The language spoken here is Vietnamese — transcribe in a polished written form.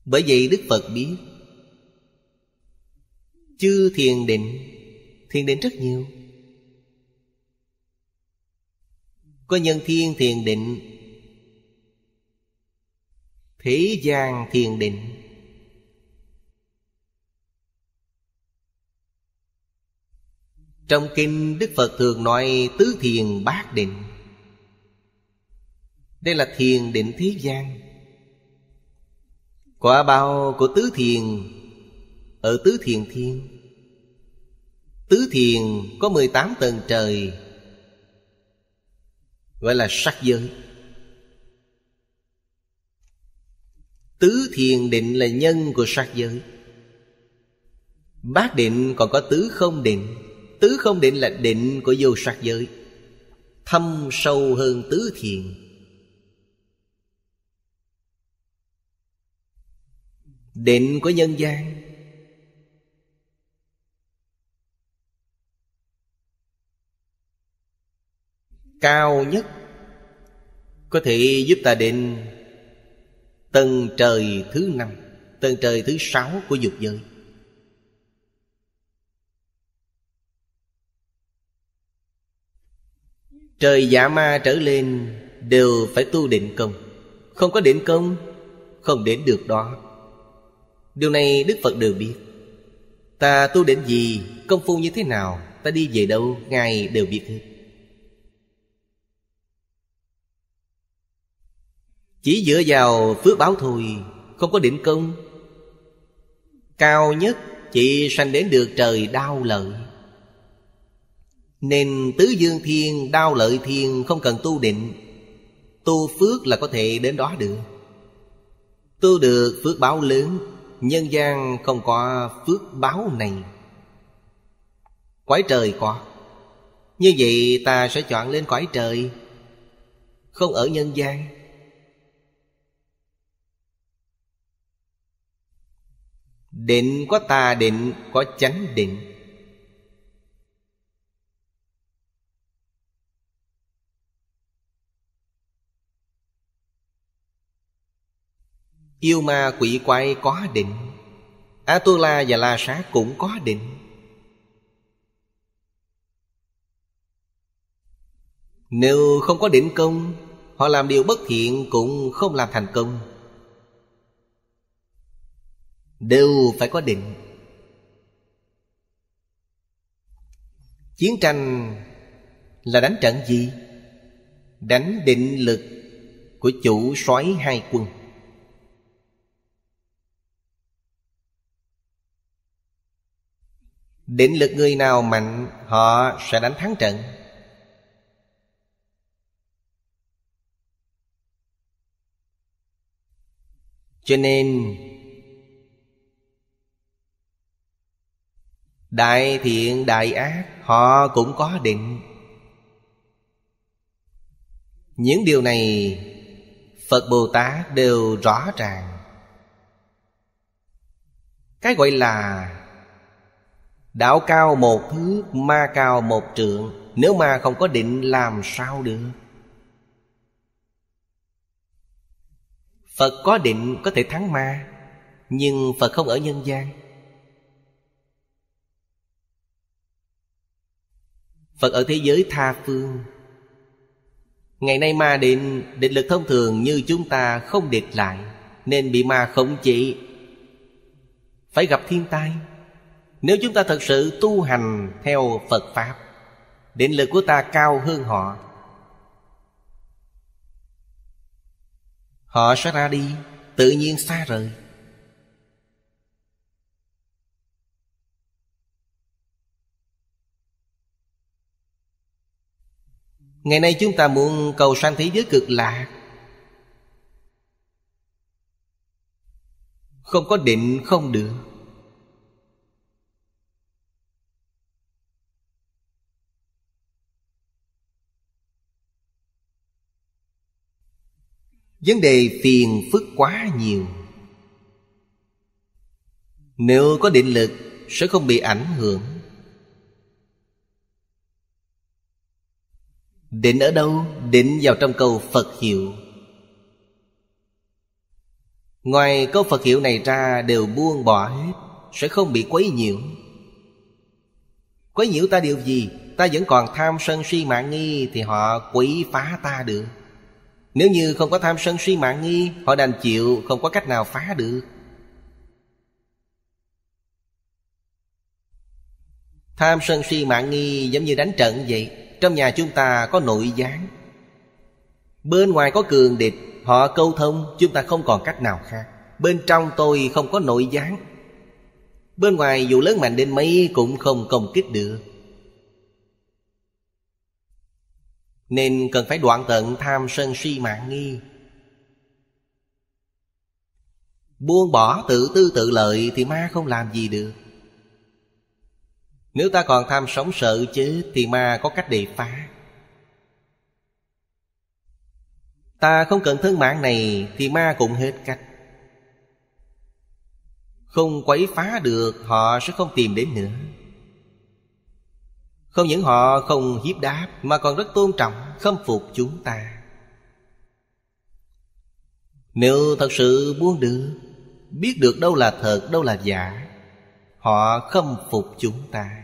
Bởi vậy Đức Phật biết chư thiền định, thiền định rất nhiều. Có nhân thiên thiền định, thế gian thiền định. Trong kinh Đức Phật thường nói tứ thiền bát định. Đây là thiền định thế gian. Quả báo của tứ thiền ở tứ thiền thiên. Tứ thiền có 18 tầng trời, gọi là sắc giới. Tứ thiền định là nhân của sắc giới. Bát định còn có tứ không định. Tứ không định là định của vô sắc giới, thâm sâu hơn tứ thiền. Định của nhân gian cao nhất, có thể giúp ta định tầng trời thứ 5, tầng trời thứ 6 của dục giới. Trời dạ ma trở lên đều phải tu định công. Không có định công không đến được đó. Điều này Đức Phật đều biết. Ta tu định gì, công phu như thế nào, ta đi về đâu, Ngài đều biết hết. Chỉ dựa vào phước báo thôi, không có định công, cao nhất chỉ sanh đến được trời Đao Lợi. Nên tứ dương thiên, Đao Lợi thiên không cần tu định, tu phước là có thể đến đó được. Tu được phước báo lớn. Nhân gian không có phước báo này, cõi trời có. Như vậy ta sẽ chọn lên cõi trời, không ở nhân gian. Định có tà định, có chánh định. Yêu ma quỷ quái có định. A-tu-la và La Sát cũng có định. Nếu không có định công, họ làm điều bất thiện cũng không làm thành công. Đều phải có định. Chiến tranh là đánh trận gì? Đánh định lực của chủ soái hai quân. Định lực người nào mạnh, họ sẽ đánh thắng trận. Cho nên đại thiện đại ác họ cũng có định. Những điều này Phật Bồ Tát đều rõ ràng. Cái gọi là đạo cao một thước, ma cao một trượng. Nếu ma không có định làm sao được? Phật có định có thể thắng ma, nhưng Phật không ở nhân gian. Phật ở thế giới tha phương. Ngày nay ma định lực thông thường như chúng ta không địch lại, nên bị ma khống chế, phải gặp thiên tai. Nếu chúng ta thật sự tu hành theo Phật Pháp, định lực của ta cao hơn họ, họ sẽ ra đi, tự nhiên xa rời. Ngày nay chúng ta muốn cầu sanh thế giới cực lạc, không có định không được. Vấn đề phiền phức quá nhiều. Nếu có định lực sẽ không bị ảnh hưởng. Định ở đâu? Định vào trong câu Phật hiệu. Ngoài câu Phật hiệu này ra đều buông bỏ hết, sẽ không bị quấy nhiễu. Quấy nhiễu ta điều gì? Ta vẫn còn tham sân si mạng nghi thì họ quấy phá ta được. Nếu như không có tham sân si mạng nghi, họ đành chịu, không có cách nào phá được. Tham sân si mạng nghi giống như đánh trận vậy. Trong nhà chúng ta có nội gián, bên ngoài có cường địch, họ câu thông, chúng ta không còn cách nào khác. Bên trong tôi không có nội gián, bên ngoài dù lớn mạnh đến mấy cũng không công kích được. Nên cần phải đoạn tận tham sân si mạng nghi. Buông bỏ tự tư tự lợi thì ma không làm gì được. Nếu ta còn tham sống sợ chết thì ma có cách để phá. Ta không cần thân mạng này thì ma cũng hết cách. Không quấy phá được, họ sẽ không tìm đến nữa. Không những họ không hiếp đáp mà còn rất tôn trọng, khâm phục chúng ta. Nếu thật sự buông được, biết được đâu là thật, đâu là giả, họ khâm phục chúng ta.